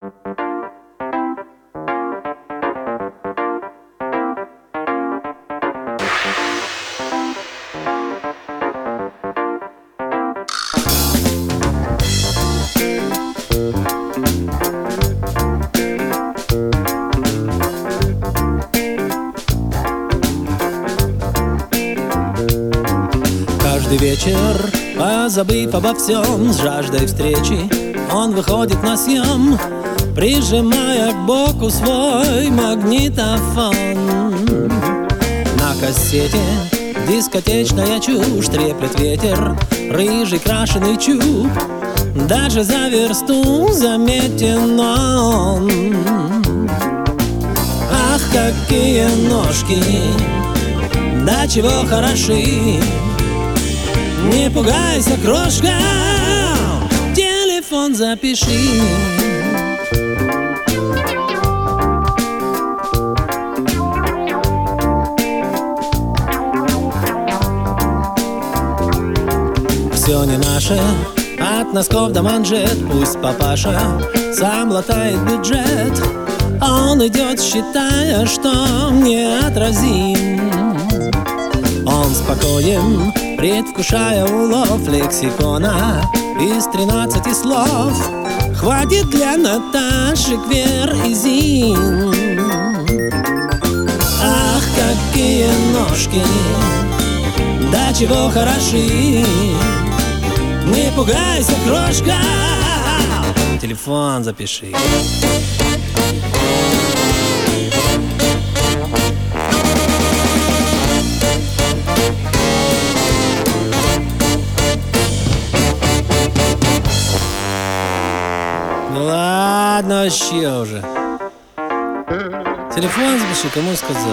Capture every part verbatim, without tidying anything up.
Каждый вечер, позабыв обо всем, с жаждой встречи он выходит на съем, прижимая к боку свой магнитофон. На кассете дискотечная чушь, треплет ветер, рыжий крашеный чуб, даже за версту заметен он. Ах, какие ножки, да чего хороши! Не пугайся, крошка, телефон запиши. Все не наше, от носков до манжет. Пусть папаша сам латает бюджет. Он идет, считая, что неотразим. Он спокоен, предвкушая улов лексикона из тринадцати слов. Хватит для Наташек, Вер и Зин. Ах, какие ножки, да чего хороши! Не пугайся, крошка, телефон запиши. Ну ладно, вообще уже. Телефон запиши, кому сказал.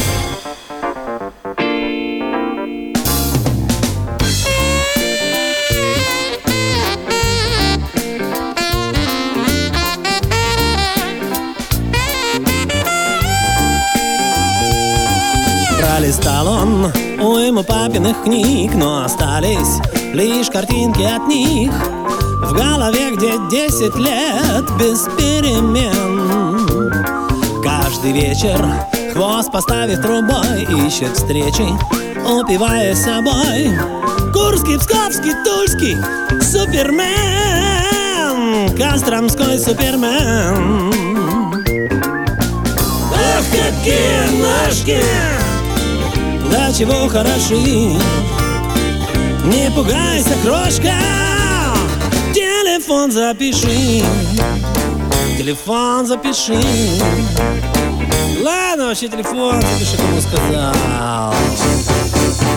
Пролистал он уйму папиных книг, но остались лишь картинки от них. В голове, где десять лет без перемен. Каждый вечер, хвост поставив трубой, ищет встречи, упиваясь собой. Курский, Псковский, Тульский супермен, Костромской супермен. Ах, какие ножки, да чего хороши! Не пугайся, крошка, телефон запиши. Телефон запиши. Ладно, вообще телефон запиши, кому сказал.